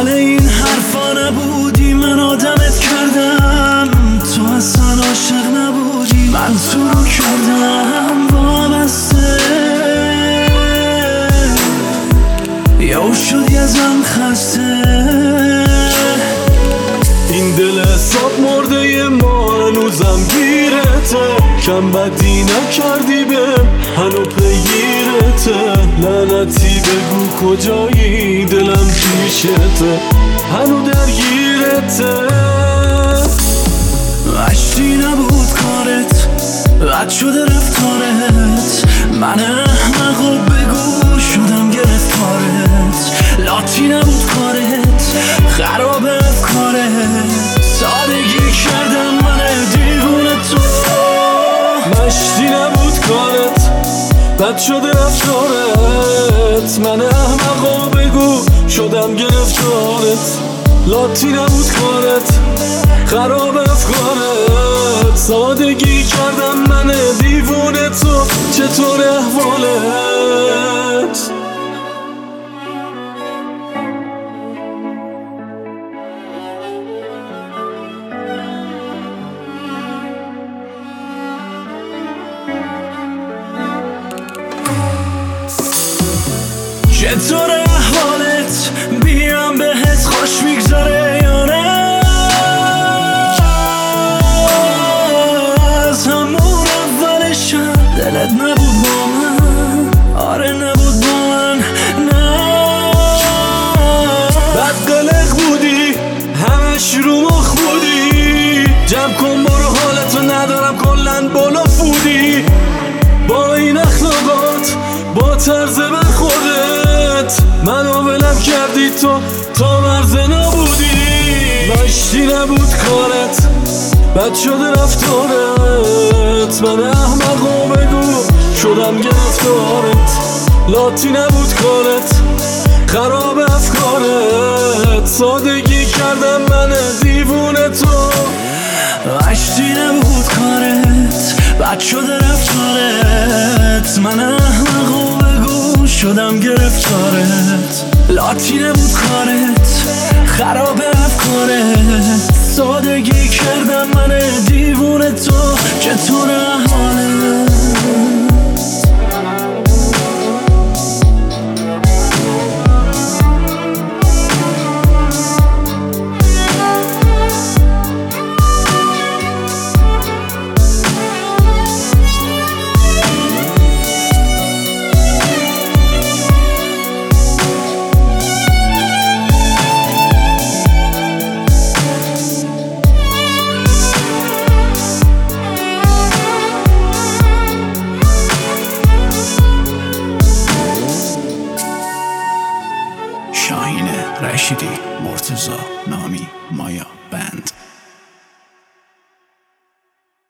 مال این حرفا نبودی، من آدمت کردم، تو اصلا عاشق نبودی، من تو رو کردم وابسته، یا شدی ازم خسته. این دل حساب مرده ما هنوزم گیرته، کم بدی نکردی بهم هنو پیگیرته، لعنتی بگو کجایی دلم پیشته، هنو درگیرته. عشقی نبود کارت، بد شده رفتارت، من احمق و بگو شدم گرفتارت، لاتی نبود کارت، خراب افکارت، سادگی کردم من دیوونه تو. مشتی نبود کارت، بد شده رفتارت، من احمق و بگو شدم گرفتارت، لاتی نبود کارت، خراب افکارت، سادگی کردم من دیوونه تو. چطور احوالت؟ چطور احوالت؟ بیام بهت خوش میگذاره یا نه؟ از همون اولشم دلت نبود با من، آره نبود با من، نه. بد قلق بودی، همش رو مخ بودی، جمع کن برو حالتو ندارم کلن بالا فودی، با این اخلاقات با طرز برخوردت منو ولم کردی تو تا مرز نبودی. مشتی نبود کارت، بد شده رفتارت، من احمق و بگو شدم گرفتارت، لاتی نبود کارت، خراب افکارت، سادگی کردم من دیوونه تو. عشقی نبود کارت، بد شده رفتارت، من احمق و بگو شدم گرفتارت، لاتی نبود کارت، خراب افکارت، سادگی کردم من دیوونه تو. چطور احوالت؟ شاهین رشیدی، مرتضی نامی، مایا.